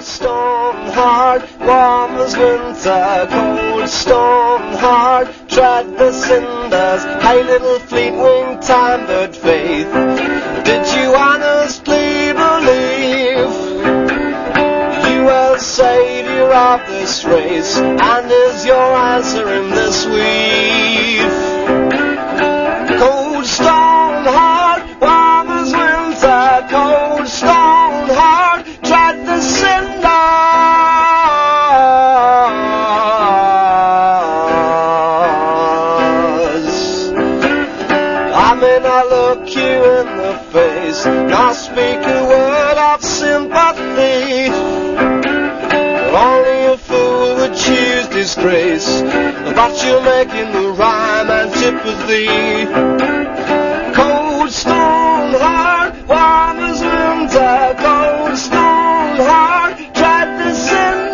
Cold stone heart, warm as winter. Cold stone heart, tread the cinders. Hey little fleet-winged time-bird faith, did you honestly believe you were savior of this race? And is your answer in this weave? Cold stone heart, warm as winter. Cold stone heart, tread the cinders. I may not look you in the face, nor speak a word of sympathy. Only a fool would choose disgrace, but you're making the rhyme antipathy. Cold stone heart, warm as winter. Cold stone heart, tread the cinders.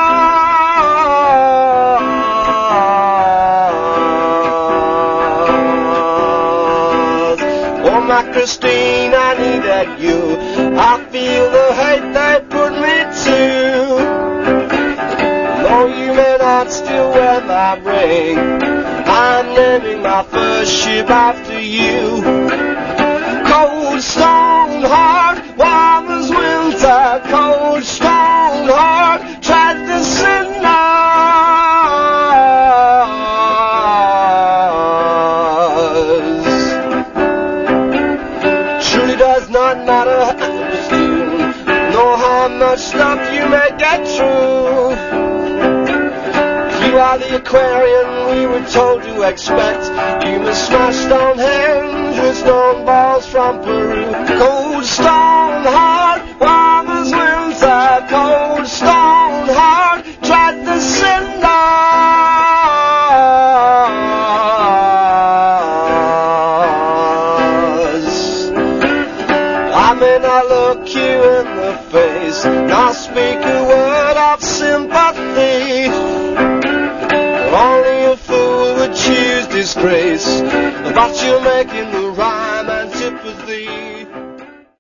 Oh my Christine, I needed you. I feel the hate they put me to. Though you may not still wear my ring, I'm naming my first ship after you. Cold stone heart, warm as winter. Cold stone heart, tread the cinders. Truly does not matter how you know how much stuff you may get through. You are the Aquarian we were told to expect. You must smash Stonehenge with stone balls from Peru. Cold stone heart, warm as winter. Cold stone heart, tread the cinders. I may not look you in the face, nor speak a word of sympathy. Only a fool would choose disgrace, but you're making the